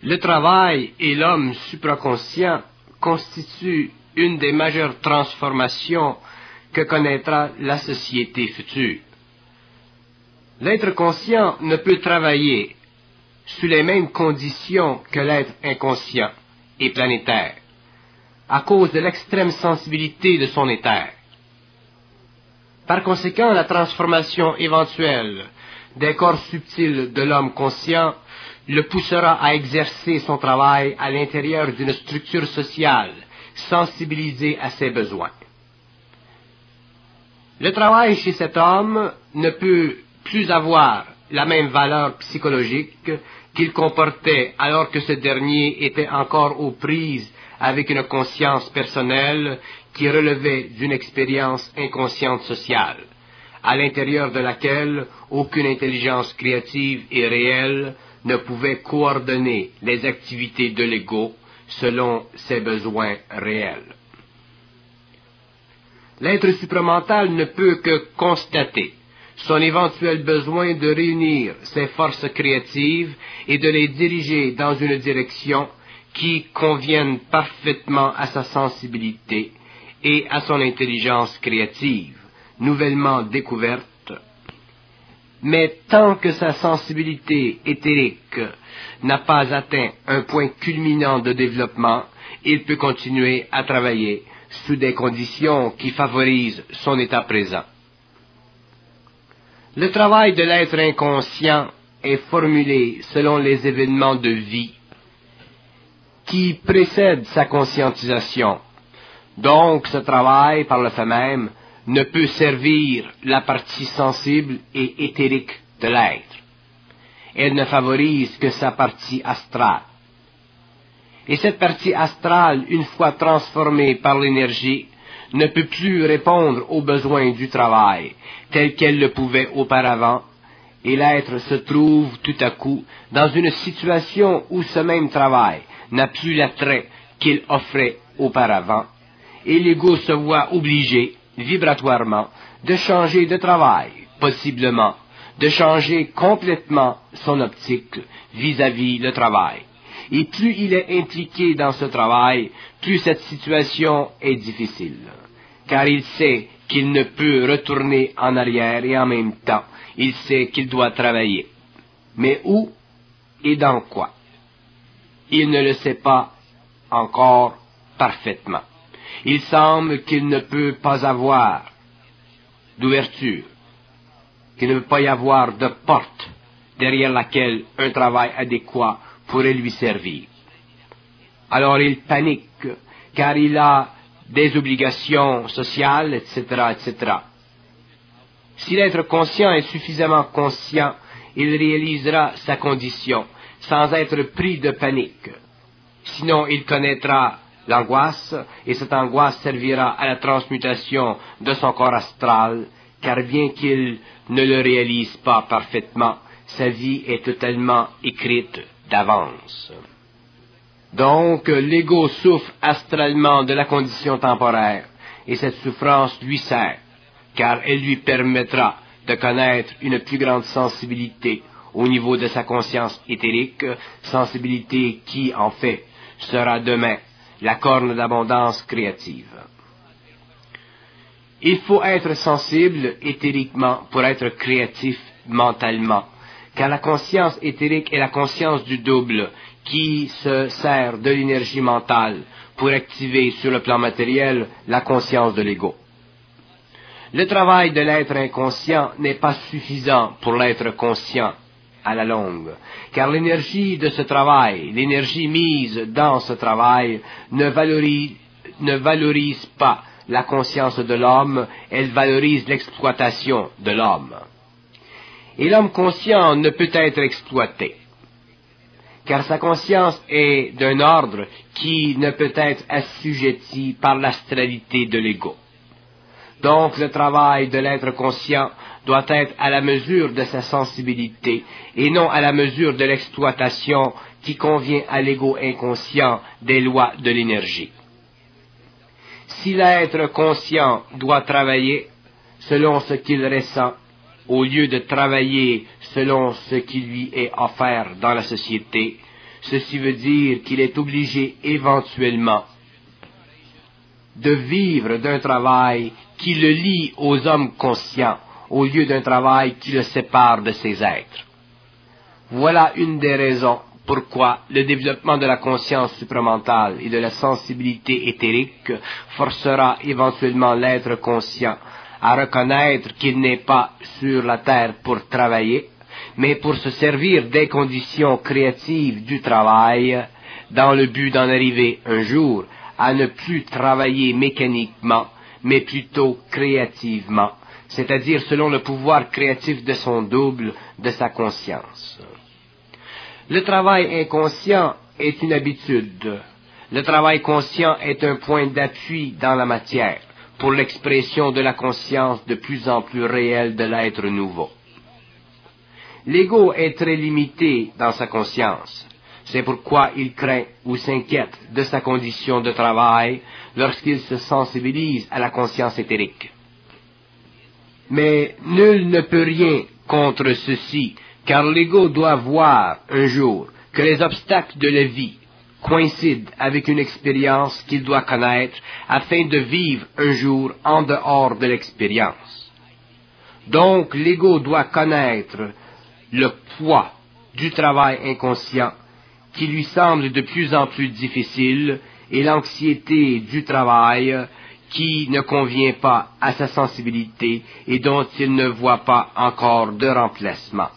Le travail et l'homme supraconscient constituent une des majeures transformations que connaîtra la société future. L'être conscient ne peut travailler sous les mêmes conditions que l'être inconscient et planétaire, à cause de l'extrême sensibilité de son éther. Par conséquent, la transformation éventuelle des corps subtils de l'homme conscient le poussera à exercer son travail à l'intérieur d'une structure sociale sensibilisée à ses besoins. Le travail chez cet homme ne peut plus avoir la même valeur psychologique qu'il comportait alors que ce dernier était encore aux prises avec une conscience personnelle qui relevait d'une expérience inconsciente sociale, à l'intérieur de laquelle aucune intelligence créative et réelle ne pouvait coordonner les activités de l'ego selon ses besoins réels. L'être supramental ne peut que constater son éventuel besoin de réunir ses forces créatives et de les diriger dans une direction qui convienne parfaitement à sa sensibilité et à son intelligence créative, nouvellement découverte. Mais tant que sa sensibilité éthérique n'a pas atteint un point culminant de développement, il peut continuer à travailler sous des conditions qui favorisent son état présent. Le travail de l'être inconscient est formulé selon les événements de vie qui précèdent sa conscientisation. Donc ce travail, par le fait même, ne peut servir la partie sensible et éthérique de l'être. Elle ne favorise que sa partie astrale. Et cette partie astrale, une fois transformée par l'énergie, ne peut plus répondre aux besoins du travail, tel qu'elle le pouvait auparavant, et l'être se trouve tout à coup dans une situation où ce même travail n'a plus l'attrait qu'il offrait auparavant, et l'ego se voit obligé, vibratoirement, de changer de travail, possiblement, de changer complètement son optique vis-à-vis le travail. Et plus il est impliqué dans ce travail, plus cette situation est difficile, car il sait qu'il ne peut retourner en arrière et en même temps, il sait qu'il doit travailler. Mais où et dans quoi? Il ne le sait pas encore parfaitement. Il semble qu'il ne peut pas avoir d'ouverture, qu'il ne peut pas y avoir de porte derrière laquelle un travail adéquat pourrait lui servir. Alors il panique, car il a des obligations sociales, etc., etc. Si l'être conscient est suffisamment conscient, il réalisera sa condition, sans être pris de panique. Sinon, il connaîtra l'angoisse, et cette angoisse servira à la transmutation de son corps astral, car bien qu'il ne le réalise pas parfaitement, sa vie est totalement écrite d'avance. Donc, l'ego souffre astralement de la condition temporaire, et cette souffrance lui sert, car elle lui permettra de connaître une plus grande sensibilité au niveau de sa conscience éthérique, sensibilité qui, en fait, sera demain la corne d'abondance créative. Il faut être sensible éthériquement pour être créatif mentalement, car la conscience éthérique est la conscience du double qui se sert de l'énergie mentale pour activer sur le plan matériel la conscience de l'ego. Le travail de l'être inconscient n'est pas suffisant pour l'être conscient à la longue, car l'énergie de ce travail, l'énergie mise dans ce travail, ne valorise pas la conscience de l'homme, elle valorise l'exploitation de l'homme. Et l'homme conscient ne peut être exploité, car sa conscience est d'un ordre qui ne peut être assujetti par l'astralité de l'ego. Donc le travail de l'être conscient doit être à la mesure de sa sensibilité et non à la mesure de l'exploitation qui convient à l'ego inconscient des lois de l'énergie. Si l'être conscient doit travailler selon ce qu'il ressent, au lieu de travailler selon ce qui lui est offert dans la société, Ceci veut dire qu'il est obligé éventuellement de vivre d'un travail qui le lie aux hommes conscients, au lieu d'un travail qui le sépare de ces êtres. Voilà une des raisons pourquoi le développement de la conscience supramentale et de la sensibilité éthérique forcera éventuellement l'être conscient à reconnaître qu'il n'est pas sur la terre pour travailler, mais pour se servir des conditions créatives du travail, dans le but d'en arriver un jour à ne plus travailler mécaniquement, mais plutôt créativement, c'est-à-dire selon le pouvoir créatif de son double, de sa conscience. Le travail inconscient est une habitude. Le travail conscient est un point d'appui dans la matière pour l'expression de la conscience de plus en plus réelle de l'être nouveau. L'ego est très limité dans sa conscience. C'est pourquoi il craint ou s'inquiète de sa condition de travail lorsqu'il se sensibilise à la conscience éthérique. Mais nul ne peut rien contre ceci, car l'ego doit voir un jour que les obstacles de la vie coïncident avec une expérience qu'il doit connaître afin de vivre un jour en dehors de l'expérience. Donc l'ego doit connaître le poids du travail inconscient qui lui semble de plus en plus difficile et l'anxiété du travail qui ne convient pas à sa sensibilité et dont il ne voit pas encore de remplacement.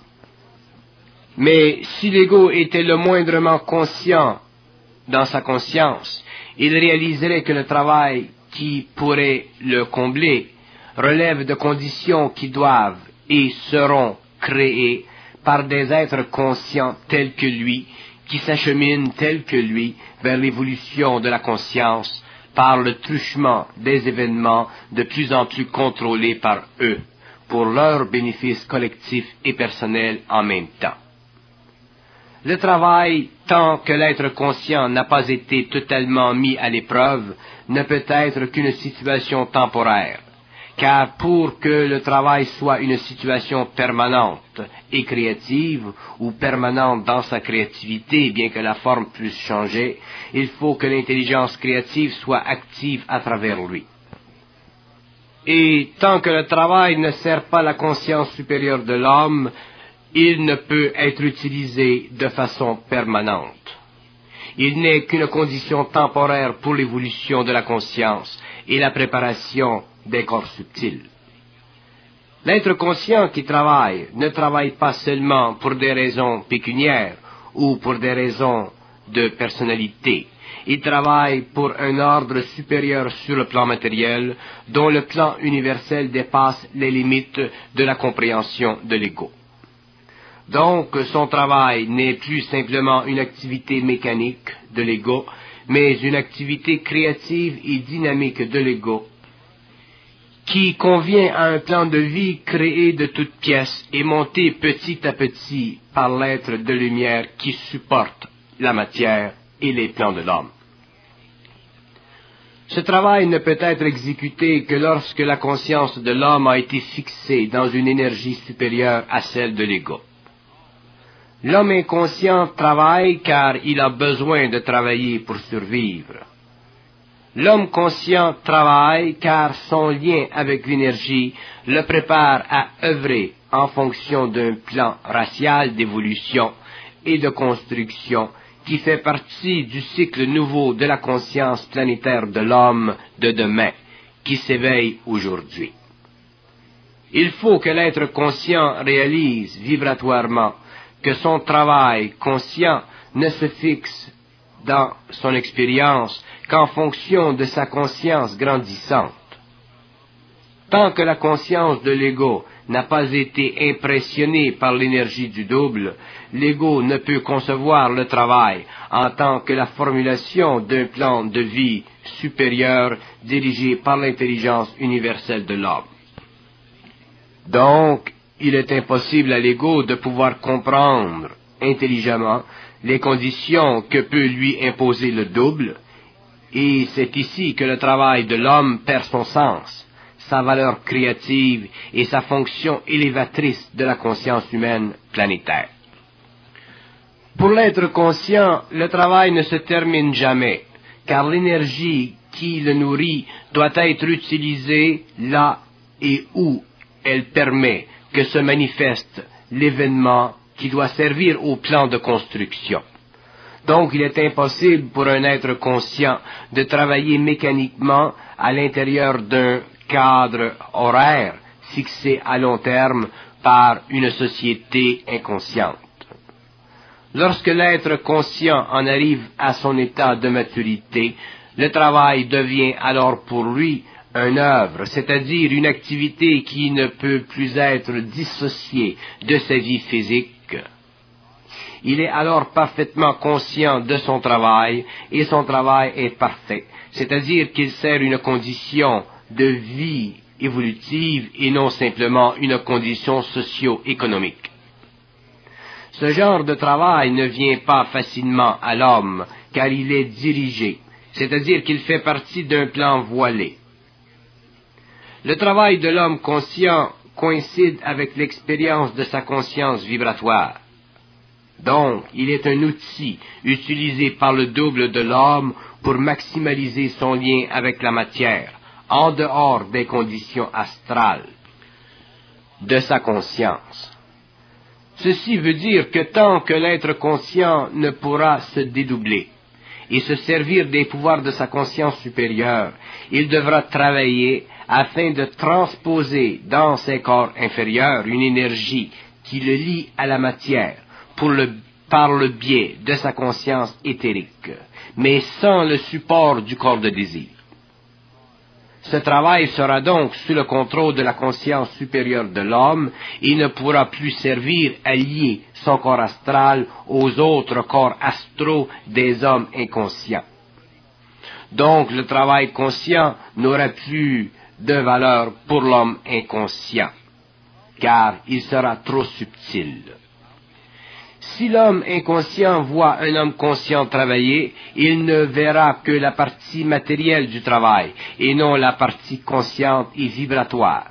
Mais si l'ego était le moindrement conscient dans sa conscience, il réaliserait que le travail qui pourrait le combler relève de conditions qui doivent et seront créées par des êtres conscients tels que lui, qui s'acheminent tels que lui vers l'évolution de la conscience par le truchement des événements de plus en plus contrôlés par eux, pour leur bénéfice collectif et personnel en même temps. Le travail, tant que l'être conscient n'a pas été totalement mis à l'épreuve, ne peut être qu'une situation temporaire, car pour que le travail soit une situation permanente et créative, ou permanente dans sa créativité, bien que la forme puisse changer, il faut que l'intelligence créative soit active à travers lui. Et tant que le travail ne sert pas la conscience supérieure de l'homme, il ne peut être utilisé de façon permanente. Il n'est qu'une condition temporaire pour l'évolution de la conscience et la préparation des corps subtils. L'être conscient qui travaille ne travaille pas seulement pour des raisons pécuniaires ou pour des raisons de personnalité. Il travaille pour un ordre supérieur sur le plan matériel, dont le plan universel dépasse les limites de la compréhension de l'ego. Donc, son travail n'est plus simplement une activité mécanique de l'ego, mais une activité créative et dynamique de l'ego, qui convient à un plan de vie créé de toutes pièces et monté petit à petit par l'être de lumière qui supporte la matière et les plans de l'homme. Ce travail ne peut être exécuté que lorsque la conscience de l'homme a été fixée dans une énergie supérieure à celle de l'ego. L'homme inconscient travaille car il a besoin de travailler pour survivre. L'homme conscient travaille car son lien avec l'énergie le prépare à œuvrer en fonction d'un plan racial d'évolution et de construction qui fait partie du cycle nouveau de la conscience planétaire de l'homme de demain, qui s'éveille aujourd'hui. Il faut que l'être conscient réalise vibratoirement que son travail conscient ne se fixe dans son expérience qu'en fonction de sa conscience grandissante. Tant que la conscience de l'ego n'a pas été impressionnée par l'énergie du double, l'ego ne peut concevoir le travail en tant que la formulation d'un plan de vie supérieur dirigé par l'intelligence universelle de l'homme. Donc, il est impossible à l'ego de pouvoir comprendre intelligemment les conditions que peut lui imposer le double, et c'est ici que le travail de l'homme perd son sens, sa valeur créative et sa fonction élévatrice de la conscience humaine planétaire. Pour l'être conscient, le travail ne se termine jamais, car l'énergie qui le nourrit doit être utilisée là et où elle permet que se manifeste l'événement qui doit servir au plan de construction. Donc il est impossible pour un être conscient de travailler mécaniquement à l'intérieur d'un cadre horaire fixé à long terme par une société inconsciente. Lorsque l'être conscient en arrive à son état de maturité, le travail devient alors pour lui une œuvre, c'est-à-dire une activité qui ne peut plus être dissociée de sa vie physique. Il est alors parfaitement conscient de son travail et son travail est parfait, c'est-à-dire qu'il sert une condition de vie évolutive et non simplement une condition socio-économique. Ce genre de travail ne vient pas facilement à l'homme, car il est dirigé, c'est-à-dire qu'il fait partie d'un plan voilé. Le travail de l'homme conscient coïncide avec l'expérience de sa conscience vibratoire. Donc, il est un outil utilisé par le double de l'homme pour maximaliser son lien avec la matière, en dehors des conditions astrales de sa conscience. Ceci veut dire que tant que l'être conscient ne pourra se dédoubler et se servir des pouvoirs de sa conscience supérieure, il devra travailler afin de transposer dans ses corps inférieurs une énergie qui le lie à la matière par le biais de sa conscience éthérique, mais sans le support du corps de désir. Ce travail sera donc sous le contrôle de la conscience supérieure de l'homme et ne pourra plus servir à lier son corps astral aux autres corps astraux des hommes inconscients. Donc le travail conscient n'aura plus de valeur pour l'homme inconscient, car il sera trop subtil. Si l'homme inconscient voit un homme conscient travailler, il ne verra que la partie matérielle du travail, et non la partie consciente et vibratoire.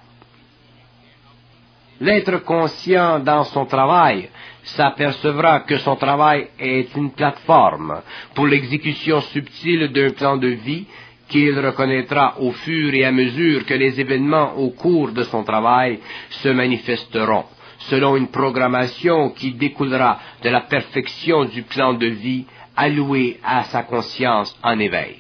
L'être conscient dans son travail s'apercevra que son travail est une plateforme pour l'exécution subtile d'un plan de vie qu'il reconnaîtra au fur et à mesure que les événements au cours de son travail se manifesteront, selon une programmation qui découlera de la perfection du plan de vie alloué à sa conscience en éveil.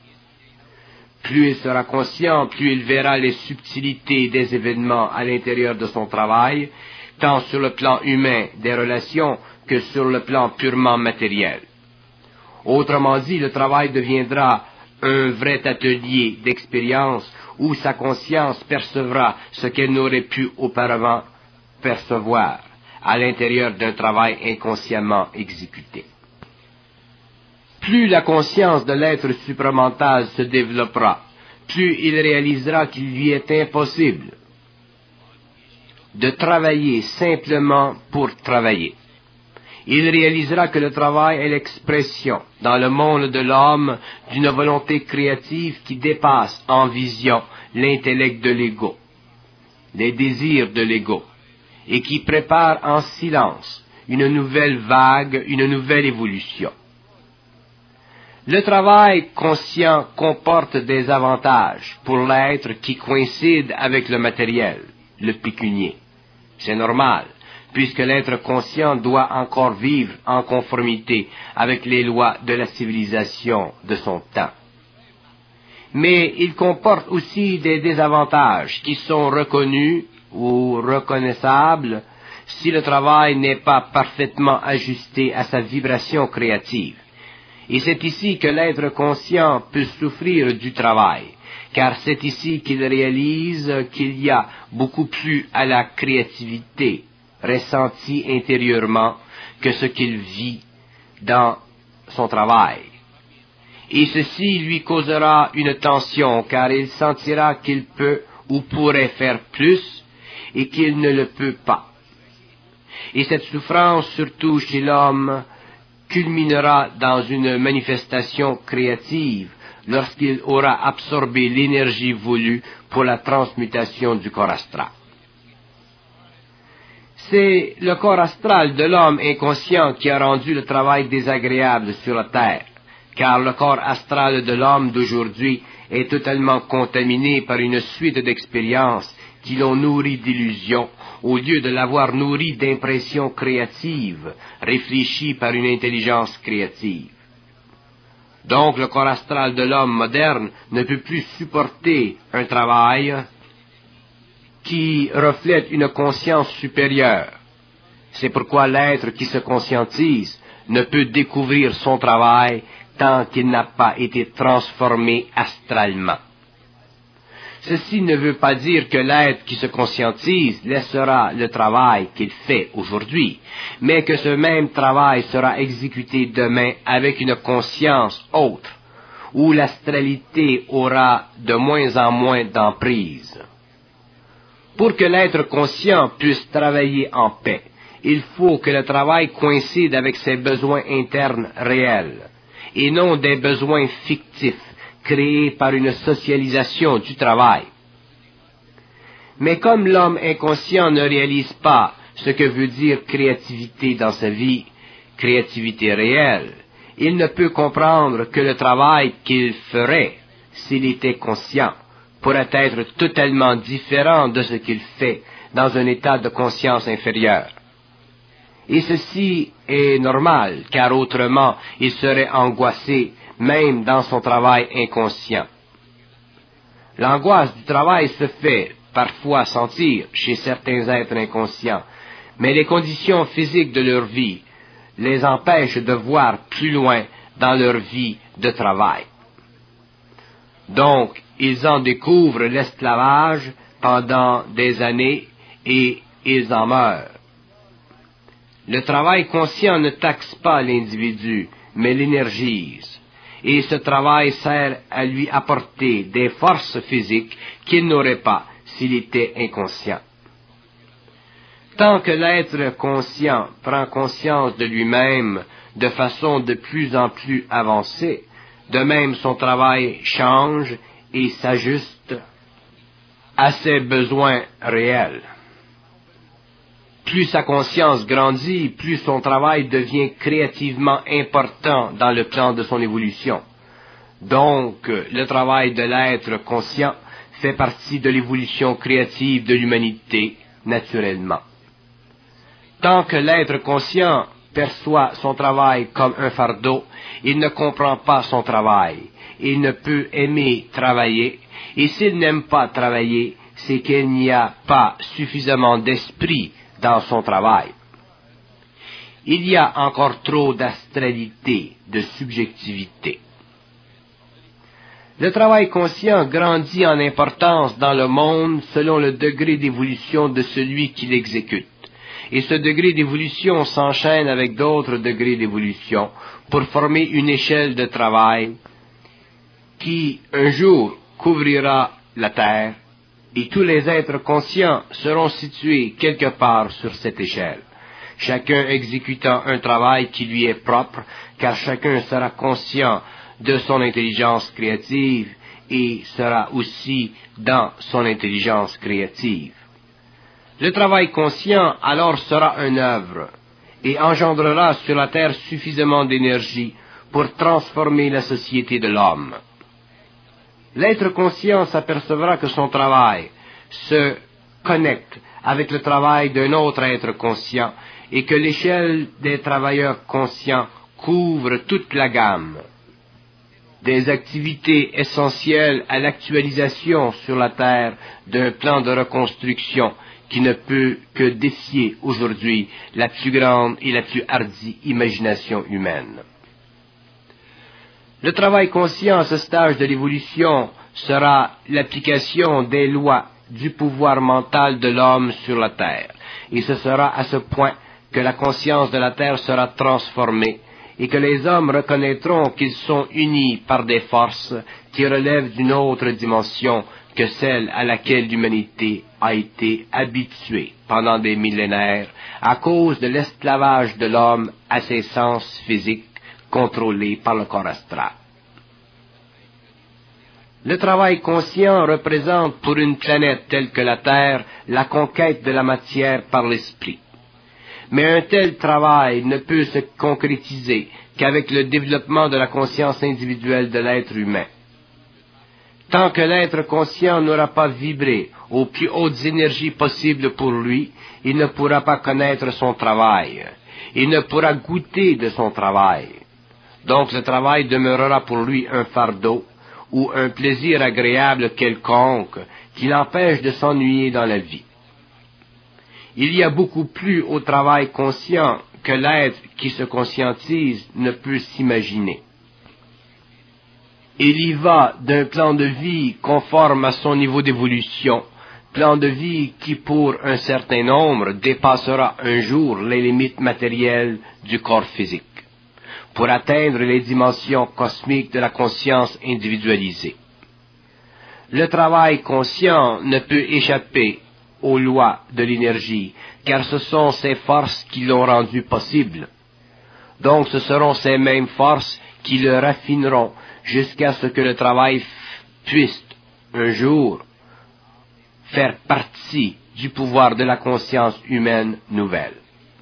Plus il sera conscient, plus il verra les subtilités des événements à l'intérieur de son travail, tant sur le plan humain des relations que sur le plan purement matériel. Autrement dit, le travail deviendra un vrai atelier d'expérience où sa conscience percevra ce qu'elle n'aurait pu auparavant percevoir à l'intérieur d'un travail inconsciemment exécuté. Plus la conscience de l'être supramental se développera, plus il réalisera qu'il lui est impossible de travailler simplement pour travailler. Il réalisera que le travail est l'expression, dans le monde de l'homme, d'une volonté créative qui dépasse en vision l'intellect de l'ego, les désirs de l'ego, et qui prépare en silence une nouvelle vague, une nouvelle évolution. Le travail conscient comporte des avantages pour l'être qui coïncide avec le matériel, le pécunier. C'est normal, puisque l'être conscient doit encore vivre en conformité avec les lois de la civilisation de son temps. Mais il comporte aussi des désavantages qui sont reconnus ou reconnaissables si le travail n'est pas parfaitement ajusté à sa vibration créative. Et c'est ici que l'être conscient peut souffrir du travail, car c'est ici qu'il réalise qu'il y a beaucoup plus à la créativité ressentie intérieurement que ce qu'il vit dans son travail. Et ceci lui causera une tension, car il sentira qu'il peut ou pourrait faire plus et qu'il ne le peut pas. Et cette souffrance, surtout chez l'homme, culminera dans une manifestation créative lorsqu'il aura absorbé l'énergie voulue pour la transmutation du corps astral. C'est le corps astral de l'homme inconscient qui a rendu le travail désagréable sur la terre, car le corps astral de l'homme d'aujourd'hui est totalement contaminé par une suite d'expériences qui l'ont nourri d'illusions, au lieu de l'avoir nourri d'impressions créatives, réfléchies par une intelligence créative. Donc le corps astral de l'homme moderne ne peut plus supporter un travail qui reflète une conscience supérieure. C'est pourquoi l'être qui se conscientise ne peut découvrir son travail tant qu'il n'a pas été transformé astralement. Ceci ne veut pas dire que l'être qui se conscientise laissera le travail qu'il fait aujourd'hui, mais que ce même travail sera exécuté demain avec une conscience autre, où l'astralité aura de moins en moins d'emprise. Pour que l'être conscient puisse travailler en paix, il faut que le travail coïncide avec ses besoins internes réels, et non des besoins fictifs créés par une socialisation du travail. Mais comme l'homme inconscient ne réalise pas ce que veut dire créativité dans sa vie, créativité réelle, il ne peut comprendre que le travail qu'il ferait, s'il était conscient, pourrait être totalement différent de ce qu'il fait dans un état de conscience inférieur. Et ceci est normal, car autrement il serait angoissé même dans son travail inconscient. L'angoisse du travail se fait parfois sentir chez certains êtres inconscients, mais les conditions physiques de leur vie les empêchent de voir plus loin dans leur vie de travail. Donc, ils en découvrent l'esclavage pendant des années et ils en meurent. Le travail conscient ne taxe pas l'individu, mais l'énergise. Et ce travail sert à lui apporter des forces physiques qu'il n'aurait pas s'il était inconscient. Tant que l'être conscient prend conscience de lui-même de façon de plus en plus avancée, de même son travail change et s'ajuste à ses besoins réels. Plus sa conscience grandit, plus son travail devient créativement important dans le plan de son évolution. Donc, le travail de l'être conscient fait partie de l'évolution créative de l'humanité, naturellement. Tant que l'être conscient perçoit son travail comme un fardeau, il ne comprend pas son travail. Il ne peut aimer travailler, et s'il n'aime pas travailler, c'est qu'il n'y a pas suffisamment d'esprit dans son travail. Il y a encore trop d'astralité, de subjectivité. Le travail conscient grandit en importance dans le monde selon le degré d'évolution de celui qui l'exécute. Et ce degré d'évolution s'enchaîne avec d'autres degrés d'évolution pour former une échelle de travail qui, un jour, couvrira la Terre, et tous les êtres conscients seront situés quelque part sur cette échelle, chacun exécutant un travail qui lui est propre, car chacun sera conscient de son intelligence créative et sera aussi dans son intelligence créative. Le travail conscient alors sera une œuvre et engendrera sur la terre suffisamment d'énergie pour transformer la société de l'homme. L'être conscient s'apercevra que son travail se connecte avec le travail d'un autre être conscient et que l'échelle des travailleurs conscients couvre toute la gamme des activités essentielles à l'actualisation sur la terre d'un plan de reconstruction qui ne peut que défier aujourd'hui la plus grande et la plus hardie imagination humaine. Le travail conscient à ce stage de l'évolution sera l'application des lois du pouvoir mental de l'homme sur la terre, et ce sera à ce point que la conscience de la terre sera transformée et que les hommes reconnaîtront qu'ils sont unis par des forces qui relèvent d'une autre dimension que celle à laquelle l'humanité a été habituée pendant des millénaires à cause de l'esclavage de l'homme à ses sens physiques contrôlés par le corps astral. Le travail conscient représente pour une planète telle que la Terre la conquête de la matière par l'esprit. Mais un tel travail ne peut se concrétiser qu'avec le développement de la conscience individuelle de l'être humain. Tant que l'être conscient n'aura pas vibré aux plus hautes énergies possibles pour lui, il ne pourra pas connaître son travail. Il ne pourra goûter de son travail. Donc le travail demeurera pour lui un fardeau ou un plaisir agréable quelconque qui l'empêche de s'ennuyer dans la vie. Il y a beaucoup plus au travail conscient que l'être qui se conscientise ne peut s'imaginer. Il y va d'un plan de vie conforme à son niveau d'évolution, plan de vie qui pour un certain nombre dépassera un jour les limites matérielles du corps physique, pour atteindre les dimensions cosmiques de la conscience individualisée. Le travail conscient ne peut échapper aux lois de l'énergie, car ce sont ces forces qui l'ont rendu possible. Donc ce seront ces mêmes forces qui le raffineront jusqu'à ce que le travail puisse, un jour, faire partie du pouvoir de la conscience humaine nouvelle.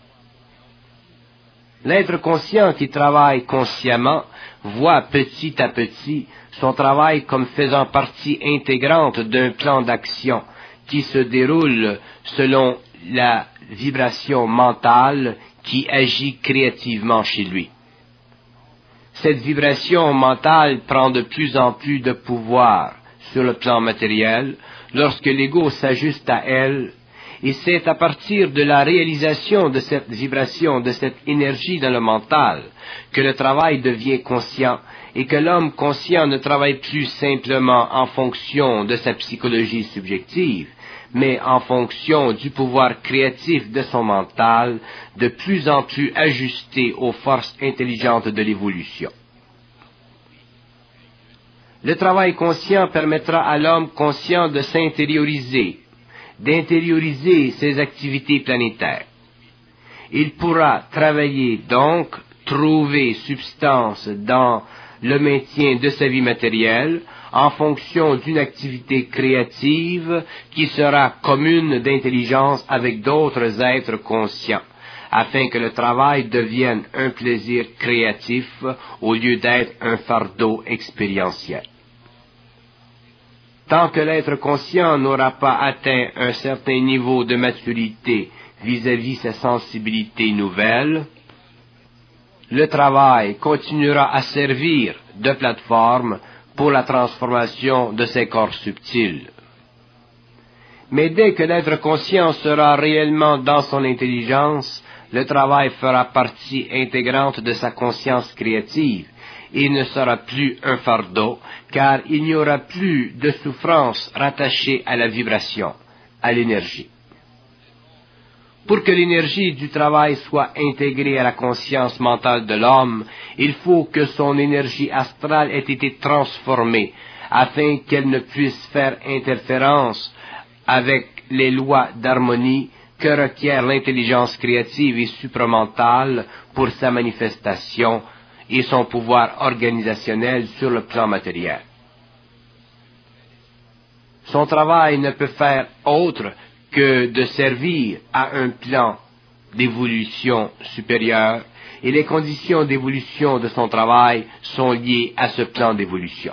L'être conscient qui travaille consciemment voit petit à petit son travail comme faisant partie intégrante d'un plan d'action qui se déroule selon la vibration mentale qui agit créativement chez lui. Cette vibration mentale prend de plus en plus de pouvoir sur le plan matériel lorsque l'ego s'ajuste à elle, et c'est à partir de la réalisation de cette vibration, de cette énergie dans le mental, que le travail devient conscient et que l'homme conscient ne travaille plus simplement en fonction de sa psychologie subjective, mais en fonction du pouvoir créatif de son mental, de plus en plus ajusté aux forces intelligentes de l'évolution. Le travail conscient permettra à l'homme conscient de s'intérioriser, d'intérioriser ses activités planétaires. Il pourra travailler donc, trouver substance dans le maintien de sa vie matérielle en fonction d'une activité créative qui sera commune d'intelligence avec d'autres êtres conscients, afin que le travail devienne un plaisir créatif au lieu d'être un fardeau expérientiel. Tant que l'être conscient n'aura pas atteint un certain niveau de maturité vis-à-vis sa sensibilité nouvelle, le travail continuera à servir de plateforme pour la transformation de ses corps subtils. Mais dès que l'être conscient sera réellement dans son intelligence, le travail fera partie intégrante de sa conscience créative et ne sera plus un fardeau, car il n'y aura plus de souffrance rattachée à la vibration, à l'énergie. Pour que l'énergie du travail soit intégrée à la conscience mentale de l'homme, il faut que son énergie astrale ait été transformée, afin qu'elle ne puisse faire interférence avec les lois d'harmonie que requiert l'intelligence créative et supramentale pour sa manifestation et son pouvoir organisationnel sur le plan matériel. Son travail ne peut faire autre que de servir à un plan d'évolution supérieure, et les conditions d'évolution de son travail sont liées à ce plan d'évolution.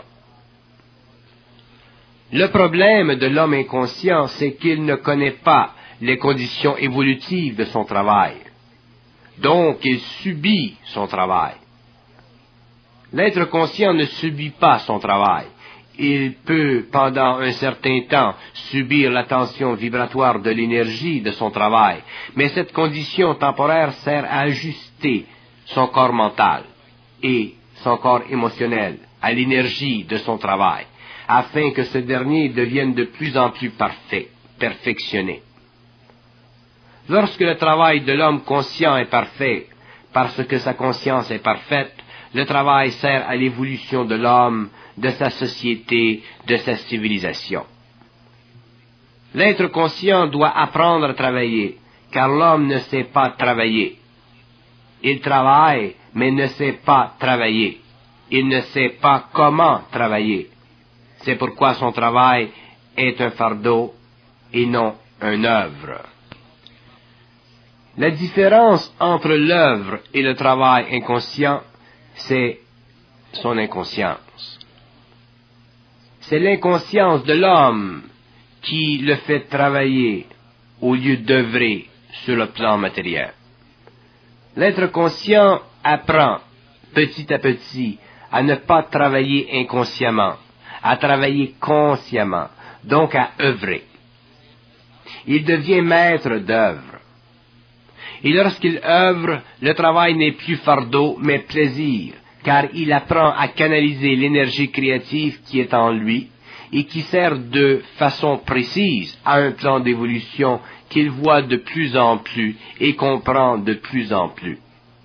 Le problème de l'homme inconscient, c'est qu'il ne connaît pas les conditions évolutives de son travail. Donc, il subit son travail. L'être conscient ne subit pas son travail. Il peut, pendant un certain temps, subir la tension vibratoire de l'énergie de son travail, mais cette condition temporaire sert à ajuster son corps mental et son corps émotionnel à l'énergie de son travail, afin que ce dernier devienne de plus en plus parfait, perfectionné. Lorsque le travail de l'homme conscient est parfait, parce que sa conscience est parfaite, le travail sert à l'évolution de l'homme, de sa société, de sa civilisation. L'être conscient doit apprendre à travailler, car l'homme ne sait pas travailler. Il travaille, mais ne sait pas travailler. Il ne sait pas comment travailler. C'est pourquoi son travail est un fardeau et non une œuvre. La différence entre l'œuvre et le travail inconscient, c'est son inconscience. C'est l'inconscience de l'homme qui le fait travailler au lieu d'œuvrer sur le plan matériel. L'être conscient apprend petit à petit à ne pas travailler inconsciemment, à travailler consciemment, donc à œuvrer. Il devient maître d'œuvre. Et lorsqu'il œuvre, le travail n'est plus fardeau, mais plaisir, car il apprend à canaliser l'énergie créative qui est en lui et qui sert de façon précise à un plan d'évolution qu'il voit de plus en plus et comprend de plus en plus.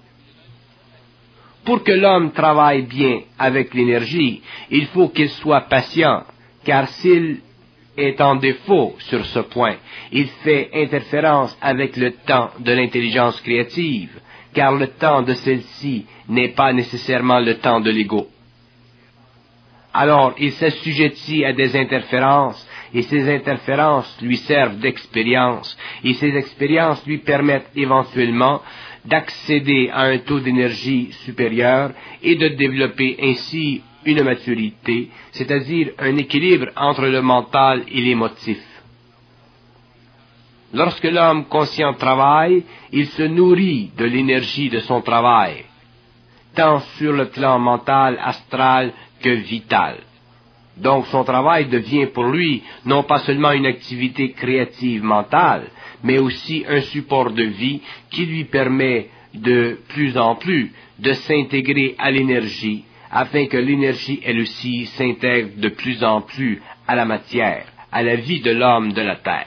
Pour que l'homme travaille bien avec l'énergie, il faut qu'il soit patient, car s'il est en défaut sur ce point, il fait interférence avec le temps de l'intelligence créative, car le temps de celle-ci n'est pas nécessairement le temps de l'ego. Alors, il s'assujettit à des interférences, et ces interférences lui servent d'expérience, et ces expériences lui permettent éventuellement d'accéder à un taux d'énergie supérieur et de développer ainsi une maturité, c'est-à-dire un équilibre entre le mental et l'émotif. Lorsque l'homme conscient travaille, il se nourrit de l'énergie de son travail, tant sur le plan mental, astral que vital. Donc son travail devient pour lui non pas seulement une activité créative mentale, mais aussi un support de vie qui lui permet de plus en plus de s'intégrer à l'énergie, afin que l'énergie elle aussi s'intègre de plus en plus à la matière, à la vie de l'homme de la terre.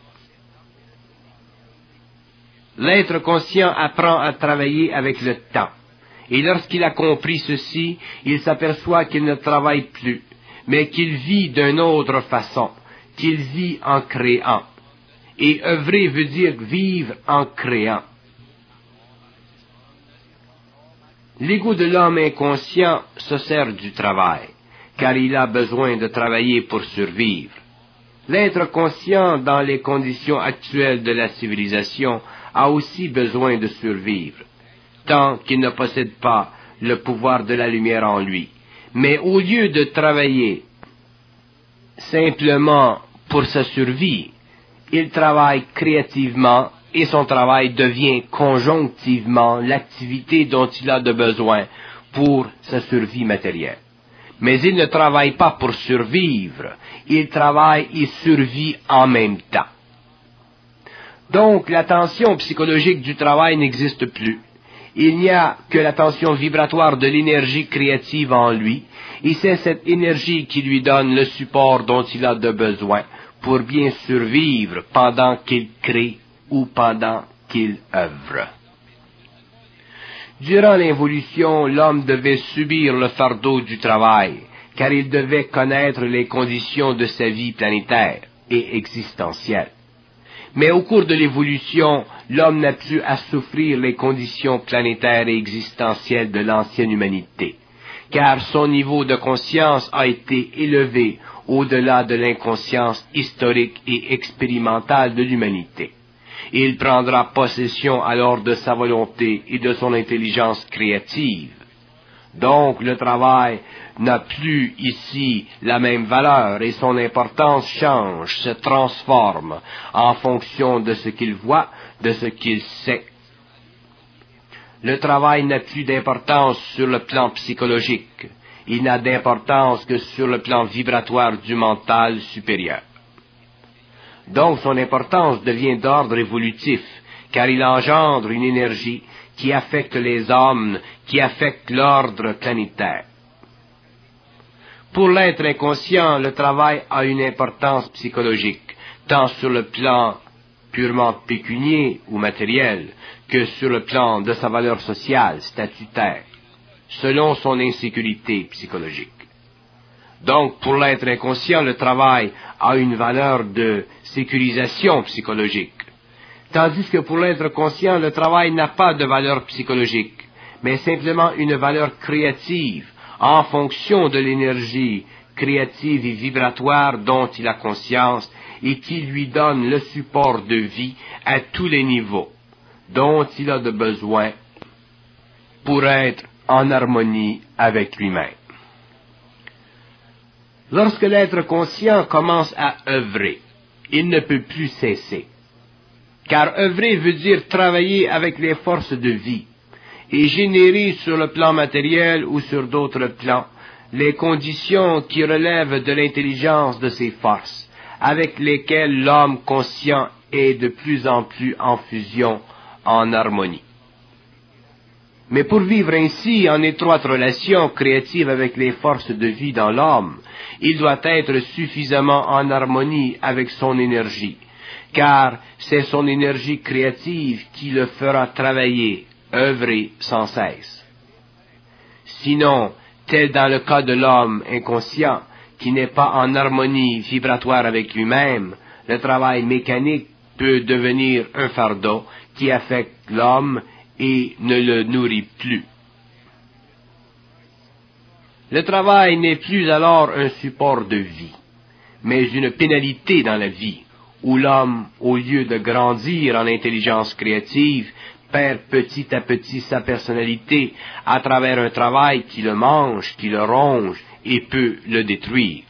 L'être conscient apprend à travailler avec le temps. Et lorsqu'il a compris ceci, il s'aperçoit qu'il ne travaille plus, mais qu'il vit d'une autre façon, qu'il vit en créant. Et œuvrer veut dire vivre en créant. L'ego de l'homme inconscient se sert du travail, car il a besoin de travailler pour survivre. L'être conscient, dans les conditions actuelles de la civilisation, a aussi besoin de survivre, tant qu'il ne possède pas le pouvoir de la lumière en lui. Mais au lieu de travailler simplement pour sa survie, il travaille créativement et son travail devient conjonctivement l'activité dont il a de besoin pour sa survie matérielle. Mais il ne travaille pas pour survivre, il travaille et survit en même temps. Donc la tension psychologique du travail n'existe plus. Il n'y a que la tension vibratoire de l'énergie créative en lui, et c'est cette énergie qui lui donne le support dont il a de besoin pour bien survivre pendant qu'il crée ou pendant qu'il œuvre. Durant l'involution, l'homme devait subir le fardeau du travail, car il devait connaître les conditions de sa vie planétaire et existentielle. Mais au cours de l'évolution, l'homme n'a plus à souffrir les conditions planétaires et existentielles de l'ancienne humanité, car son niveau de conscience a été élevé au-delà de l'inconscience historique et expérimentale de l'humanité. Il prendra possession alors de sa volonté et de son intelligence créative. Donc le travail n'a plus ici la même valeur et son importance change, se transforme en fonction de ce qu'il voit, de ce qu'il sait. Le travail n'a plus d'importance sur le plan psychologique, il n'a d'importance que sur le plan vibratoire du mental supérieur. Donc son importance devient d'ordre évolutif, car il engendre une énergie qui affecte les hommes, qui affecte l'ordre planétaire. Pour l'être inconscient, le travail a une importance psychologique, tant sur le plan purement pécunier ou matériel, que sur le plan de sa valeur sociale, statutaire, selon son insécurité psychologique. Donc, pour l'être inconscient, le travail a une valeur de sécurisation psychologique, tandis que pour l'être conscient, le travail n'a pas de valeur psychologique, mais simplement une valeur créative, en fonction de l'énergie créative et vibratoire dont il a conscience et qui lui donne le support de vie à tous les niveaux. dont il a de besoin pour être en harmonie avec lui-même. Lorsque l'être conscient commence à œuvrer, il ne peut plus cesser. Car œuvrer veut dire travailler avec les forces de vie et générer sur le plan matériel ou sur d'autres plans les conditions qui relèvent de l'intelligence de ces forces, avec lesquelles l'homme conscient est de plus en plus en fusion, en harmonie. Mais pour vivre ainsi en étroite relation créative avec les forces de vie dans l'homme, il doit être suffisamment en harmonie avec son énergie, car c'est son énergie créative qui le fera travailler, œuvrer sans cesse. Sinon, tel dans le cas de l'homme inconscient, qui n'est pas en harmonie vibratoire avec lui-même, le travail mécanique peut devenir un fardeau qui affecte l'homme et ne le nourrit plus. Le travail n'est plus alors un support de vie, mais une pénalité dans la vie, où l'homme, au lieu de grandir en intelligence créative, perd petit à petit sa personnalité à travers un travail qui le mange, qui le ronge et peut le détruire.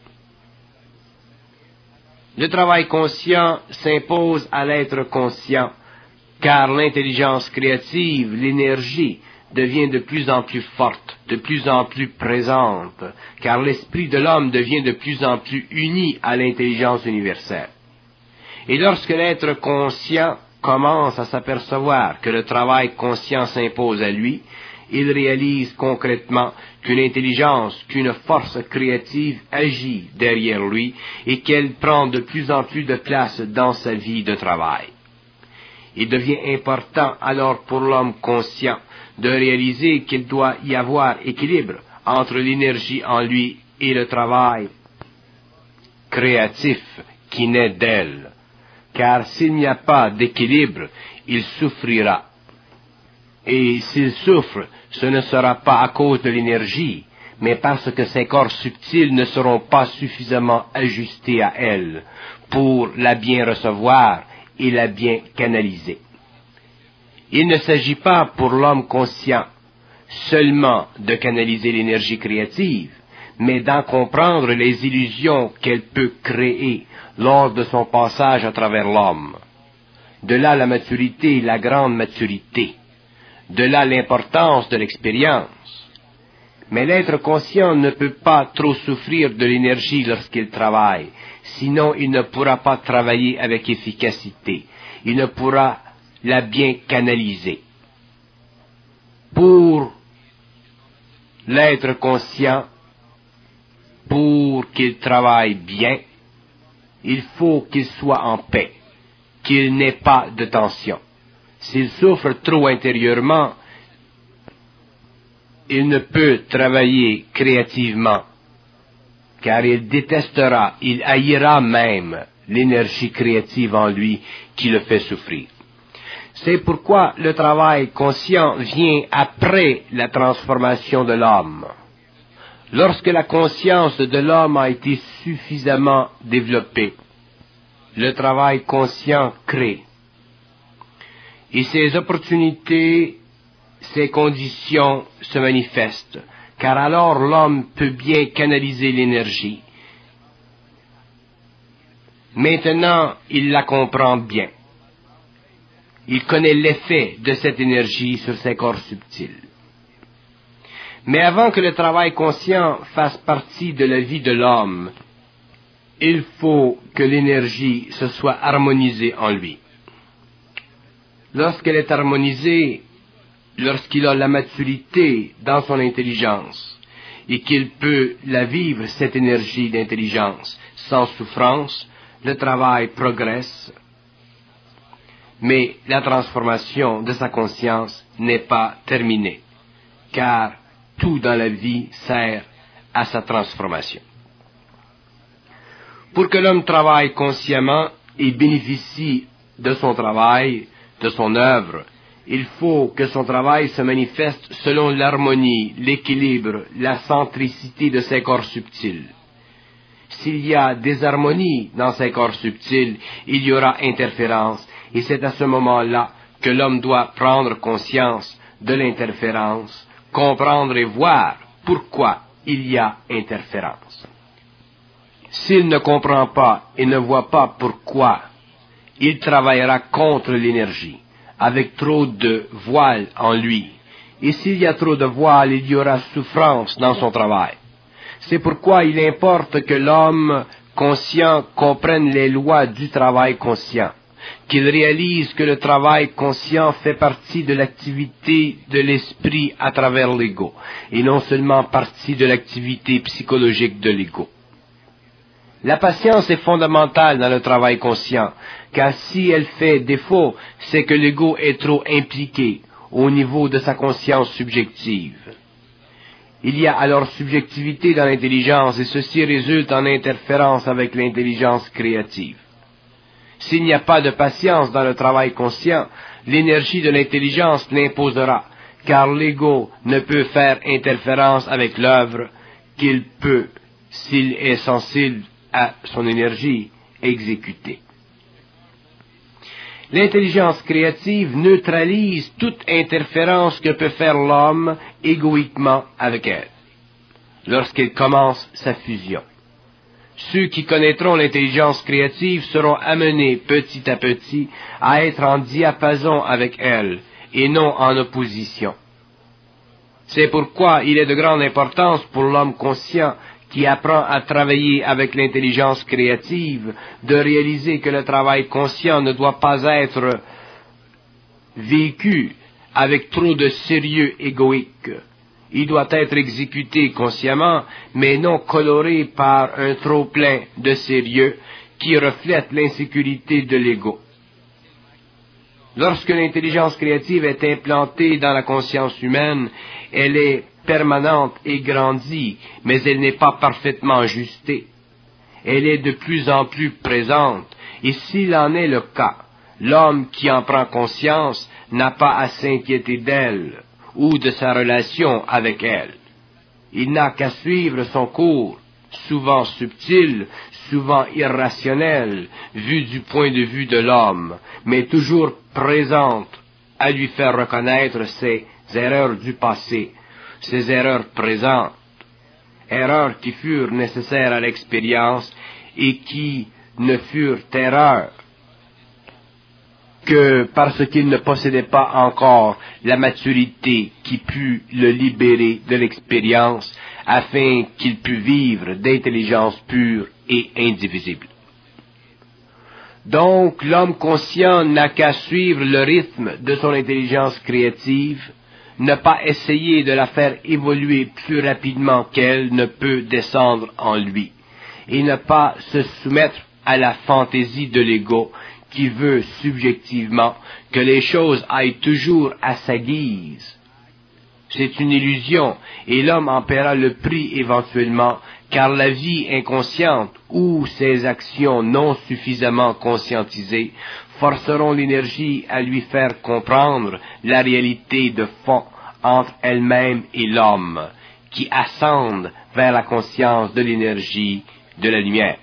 Le travail conscient s'impose à l'être conscient, car l'intelligence créative, l'énergie, devient de plus en plus forte, de plus en plus présente, car l'esprit de l'homme devient de plus en plus uni à l'intelligence universelle. Et lorsque l'être conscient commence à s'apercevoir que le travail conscient s'impose à lui, il réalise concrètement qu'une intelligence, qu'une force créative agit derrière lui et qu'elle prend de plus en plus de place dans sa vie de travail. Il devient important alors pour l'homme conscient de réaliser qu'il doit y avoir équilibre entre l'énergie en lui et le travail créatif qui naît d'elle. Car s'il n'y a pas d'équilibre, il souffrira. Et s'il souffre, ce ne sera pas à cause de l'énergie, mais parce que ses corps subtils ne seront pas suffisamment ajustés à elle pour la bien recevoir et la bien canaliser. Il ne s'agit pas pour l'homme conscient seulement de canaliser l'énergie créative, mais d'en comprendre les illusions qu'elle peut créer lors de son passage à travers l'homme. De là la maturité, la grande maturité. De là l'importance de l'expérience. Mais l'être conscient ne peut pas trop souffrir de l'énergie lorsqu'il travaille, sinon il ne pourra pas travailler avec efficacité. Il ne pourra la bien canaliser. Pour l'être conscient, pour qu'il travaille bien, il faut qu'il soit en paix, qu'il n'ait pas de tension. S'il souffre trop intérieurement, il ne peut travailler créativement, car il détestera, il haïra même l'énergie créative en lui qui le fait souffrir. C'est pourquoi le travail conscient vient après la transformation de l'homme. Lorsque la conscience de l'homme a été suffisamment développée, le travail conscient crée. Et ces opportunités, ces conditions se manifestent, car alors l'homme peut bien canaliser l'énergie. Maintenant, il la comprend bien. Il connaît l'effet de cette énergie sur ses corps subtils. Mais avant que le travail conscient fasse partie de la vie de l'homme, il faut que l'énergie se soit harmonisée en lui. Lorsqu'elle est harmonisée, lorsqu'il a la maturité dans son intelligence, et qu'il peut la vivre, cette énergie d'intelligence, sans souffrance, le travail progresse, mais la transformation de sa conscience n'est pas terminée, car tout dans la vie sert à sa transformation. Pour que l'homme travaille consciemment et bénéficie de son travail, de son œuvre, il faut que son travail se manifeste selon l'harmonie, l'équilibre, la centricité de ses corps subtils. S'il y a désharmonie dans ses corps subtils, il y aura interférence, et c'est à ce moment-là que l'homme doit prendre conscience de l'interférence, comprendre et voir pourquoi il y a interférence. S'il ne comprend pas et ne voit pas pourquoi, il travaillera contre l'énergie, avec trop de voile en lui. Et s'il y a trop de voile, il y aura souffrance dans son travail. C'est pourquoi il importe que l'homme conscient comprenne les lois du travail conscient, qu'il réalise que le travail conscient fait partie de l'activité de l'esprit à travers l'ego, et non seulement partie de l'activité psychologique de l'ego. La patience est fondamentale dans le travail conscient, car si elle fait défaut, c'est que l'ego est trop impliqué au niveau de sa conscience subjective. Il y a alors subjectivité dans l'intelligence et ceci résulte en interférence avec l'intelligence créative. S'il n'y a pas de patience dans le travail conscient, l'énergie de l'intelligence l'imposera, car l'ego ne peut faire interférence avec l'œuvre qu'il peut, s'il est sensible à son énergie, exécuter. L'intelligence créative neutralise toute interférence que peut faire l'homme égoïquement avec elle, lorsqu'il commence sa fusion. Ceux qui connaîtront l'intelligence créative seront amenés petit à petit à être en diapason avec elle, et non en opposition. C'est pourquoi il est de grande importance pour l'homme conscient qui apprend à travailler avec l'intelligence créative, de réaliser que le travail conscient ne doit pas être vécu avec trop de sérieux égoïque. Il doit être exécuté consciemment, mais non coloré par un trop-plein de sérieux qui reflète l'insécurité de l'ego. Lorsque l'intelligence créative est implantée dans la conscience humaine, elle est permanente et grandie, mais elle n'est pas parfaitement ajustée. Elle est de plus en plus présente, et s'il en est le cas, l'homme qui en prend conscience n'a pas à s'inquiéter d'elle ou de sa relation avec elle. Il n'a qu'à suivre son cours, souvent subtil, souvent irrationnel, vu du point de vue de l'homme, mais toujours présente à lui faire reconnaître ses erreurs du passé, ses erreurs présentes, erreurs qui furent nécessaires à l'expérience et qui ne furent erreurs que parce qu'il ne possédait pas encore la maturité qui put le libérer de l'expérience afin qu'il pût vivre d'intelligence pure et indivisible. Donc, l'homme conscient n'a qu'à suivre le rythme de son intelligence créative, ne pas essayer de la faire évoluer plus rapidement qu'elle ne peut descendre en lui, et ne pas se soumettre à la fantaisie de l'ego qui veut subjectivement que les choses aillent toujours à sa guise. C'est une illusion, et l'homme en paiera le prix éventuellement, car la vie inconsciente ou ses actions non suffisamment conscientisées forceront l'énergie à lui faire comprendre la réalité de fond entre elle-même et l'homme, qui ascendent vers la conscience de l'énergie de la lumière.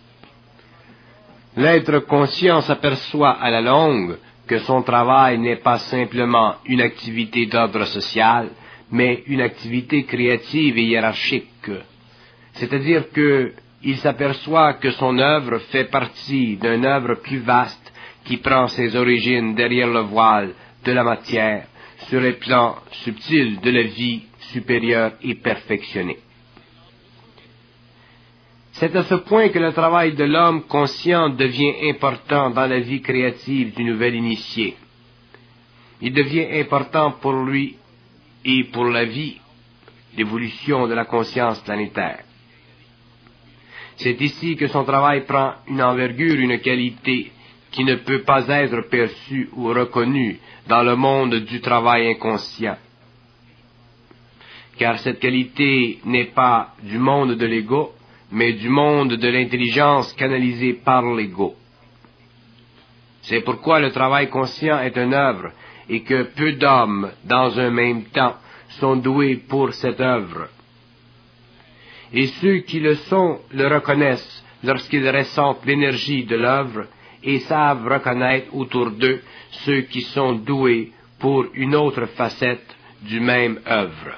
L'être conscient s'aperçoit à la longue que son travail n'est pas simplement une activité d'ordre social, mais une activité créative et hiérarchique. C'est-à-dire qu'il s'aperçoit que son œuvre fait partie d'une œuvre plus vaste qui prend ses origines derrière le voile de la matière, sur les plans subtils de la vie supérieure et perfectionnée. C'est à ce point que le travail de l'homme conscient devient important dans la vie créative du nouvel initié. Il devient important pour lui et pour la vie, l'évolution de la conscience planétaire. C'est ici que son travail prend une envergure, une qualité qui ne peut pas être perçue ou reconnue dans le monde du travail inconscient. Car cette qualité n'est pas du monde de l'ego, mais du monde de l'intelligence canalisée par l'ego. C'est pourquoi le travail conscient est une œuvre, et que peu d'hommes, dans un même temps, sont doués pour cette œuvre. Et ceux qui le sont le reconnaissent lorsqu'ils ressentent l'énergie de l'œuvre, et savent reconnaître autour d'eux ceux qui sont doués pour une autre facette du même œuvre.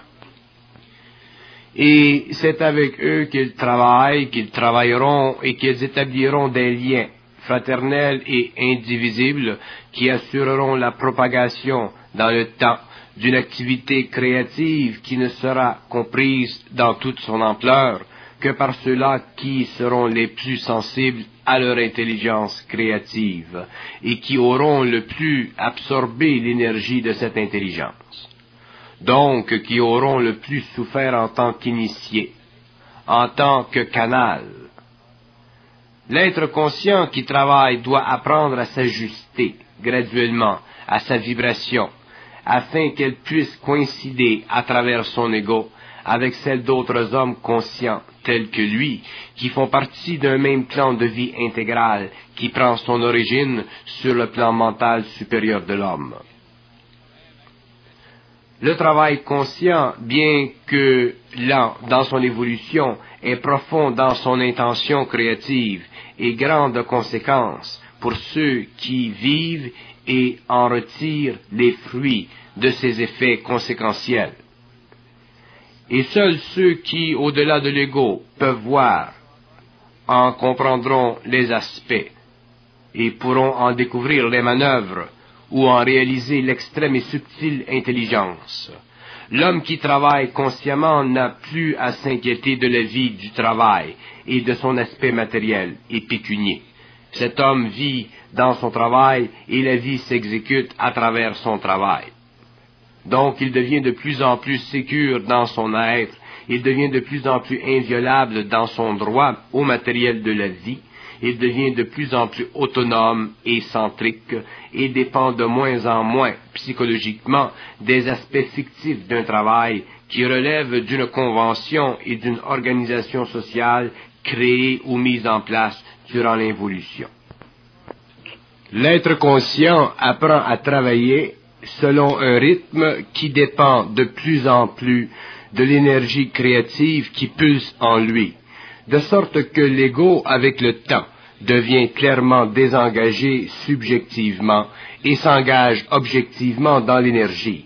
Et c'est avec eux qu'ils travaillent, qu'ils travailleront et qu'ils établiront des liens fraternels et indivisibles qui assureront la propagation dans le temps d'une activité créative qui ne sera comprise dans toute son ampleur que par ceux-là qui seront les plus sensibles à leur intelligence créative et qui auront le plus absorbé l'énergie de cette intelligence. Donc, qui auront le plus souffert en tant qu'initiés, en tant que canal. L'être conscient qui travaille doit apprendre à s'ajuster graduellement à sa vibration, afin qu'elle puisse coïncider à travers son ego avec celle d'autres hommes conscients tels que lui, qui font partie d'un même plan de vie intégral qui prend son origine sur le plan mental supérieur de l'homme. Le travail conscient, bien que lent dans son évolution, est profond dans son intention créative et grand de conséquences pour ceux qui vivent et en retirent les fruits de ses effets conséquentiels. Et seuls ceux qui, au-delà de l'ego, peuvent voir, en comprendront les aspects et pourront en découvrir les manœuvres ou en réaliser l'extrême et subtile intelligence. L'homme qui travaille consciemment n'a plus à s'inquiéter de la vie du travail et de son aspect matériel et pécunier. Cet homme vit dans son travail et la vie s'exécute à travers son travail. Donc il devient de plus en plus sécure dans son être, il devient de plus en plus inviolable dans son droit au matériel de la vie, il devient de plus en plus autonome et centrique et dépend de moins en moins psychologiquement des aspects fictifs d'un travail qui relève d'une convention et d'une organisation sociale créée ou mise en place durant l'évolution. L'être conscient apprend à travailler selon un rythme qui dépend de plus en plus de l'énergie créative qui pulse en lui, de sorte que l'ego, avec le temps, devient clairement désengagé subjectivement et s'engage objectivement dans l'énergie.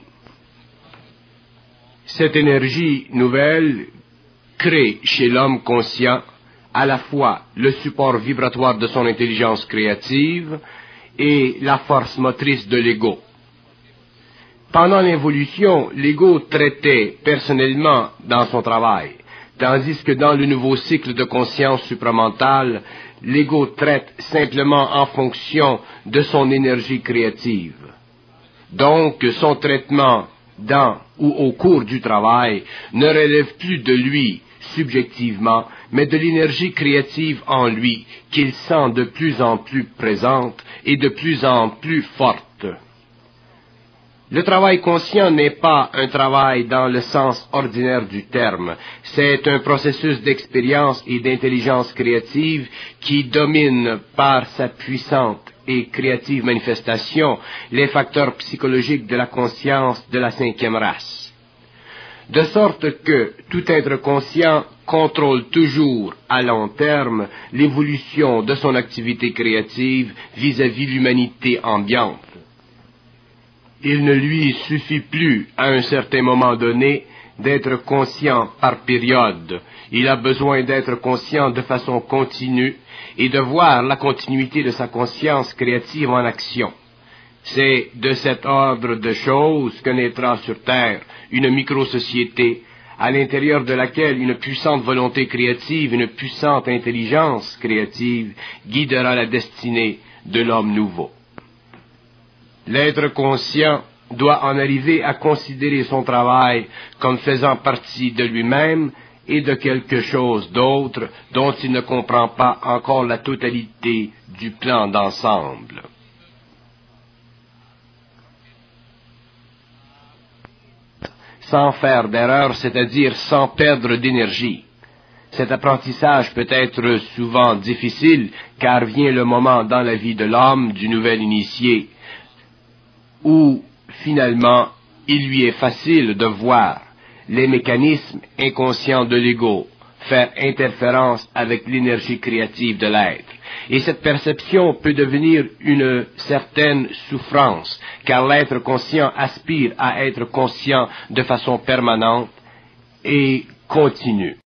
Cette énergie nouvelle crée chez l'homme conscient à la fois le support vibratoire de son intelligence créative et la force motrice de l'ego. Pendant l'évolution, l'ego traitait personnellement dans son travail, tandis que dans le nouveau cycle de conscience supramentale, l'ego traite simplement en fonction de son énergie créative. Donc, son traitement dans ou au cours du travail ne relève plus de lui subjectivement, mais de l'énergie créative en lui qu'il sent de plus en plus présente et de plus en plus forte. Le travail conscient n'est pas un travail dans le sens ordinaire du terme, c'est un processus d'expérience et d'intelligence créative qui domine par sa puissante et créative manifestation les facteurs psychologiques de la conscience de la cinquième race. De sorte que tout être conscient contrôle toujours à long terme l'évolution de son activité créative vis-à-vis l'humanité ambiante. Il ne lui suffit plus, à un certain moment donné, d'être conscient par période. Il a besoin d'être conscient de façon continue et de voir la continuité de sa conscience créative en action. C'est de cet ordre de choses que naîtra sur Terre une micro-société à l'intérieur de laquelle une puissante volonté créative, une puissante intelligence créative guidera la destinée de l'homme nouveau. L'être conscient doit en arriver à considérer son travail comme faisant partie de lui-même et de quelque chose d'autre dont il ne comprend pas encore la totalité du plan d'ensemble. Sans faire d'erreur, c'est-à-dire sans perdre d'énergie. Cet apprentissage peut être souvent difficile, car vient le moment dans la vie de l'homme, du nouvel initié, où, finalement, il lui est facile de voir les mécanismes inconscients de l'ego faire interférence avec l'énergie créative de l'être, Et cette perception peut devenir une certaine souffrance, car l'être conscient aspire à être conscient de façon permanente et continue.